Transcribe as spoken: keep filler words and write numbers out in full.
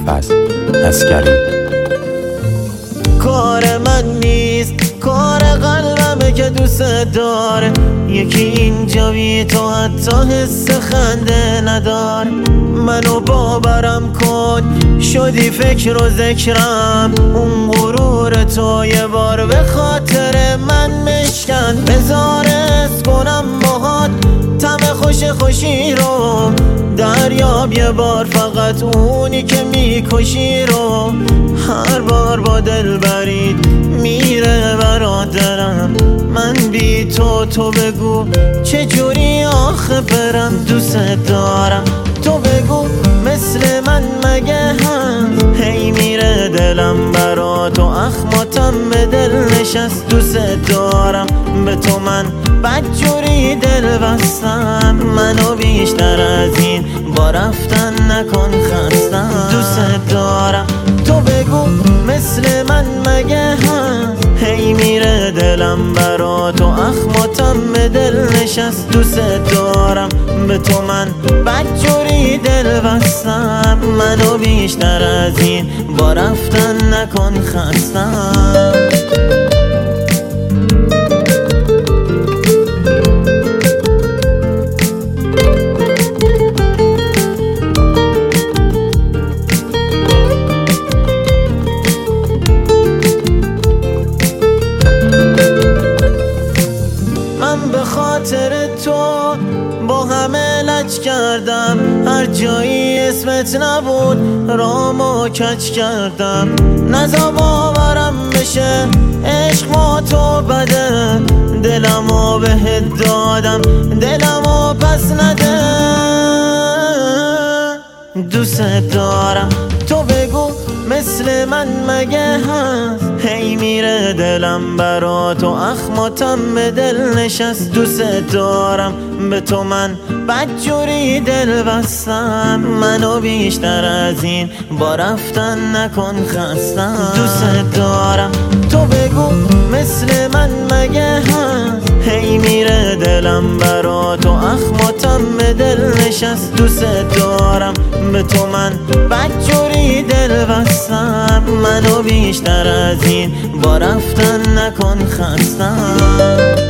ابوالفضل عسگری. کار من نیست، کار قلبمه که دوست داره. یکی اینجا بی تو حتی حس خنده ندار. منو باورم کن، شدی فکر و ذکرم. اون غرور تو یه بار به خاطر من مشکن. بذار حس کنم باهات طعم خوش خوشی رو. دریاب یه بار فقط اونی که میکشی رو. هر بار با دل برید میره برادرم. من بی تو تو بگو چجوری آخه برم. دوست دارم تو بگو مثل من مگه هست. هی میره دلم برا تو، اخماتم به دل نشست. دوست دارم به تو من بدجوری دل بستم. منو بیشتر از این با رفتن نکن خستم. دوست دارم تو بگو مثل من مگه هست. هی میره دلم برا تو، اخماتم به دل نشست. دوست دارم به تو من بدجوری دل بستم. منو بیشتر از این با رفتن نکن خستم. به خاطر تو با همه لج کردم. هر جایی اسمت نبود رامو کج کردم. نزا باورم بشه عشق ما تو بده. دلمو بهت دادم دلمو پس نده. دوست دارم تو بگو مثل من مگه هست. هی میره دلم برا تو، اخماتم به دل نشست. دوست دارم به تو من بدجوری دل بستم. منو بیشتر از این با رفتن نکن خستم. دوست دارم تو بگو مثل من مگه هست. هی میره دلم برا تو، اخماتم به دل نشست. دوست دارم به تو من بدجوری دل بستم. منو بیشتر از این با رفتن نکن خستم.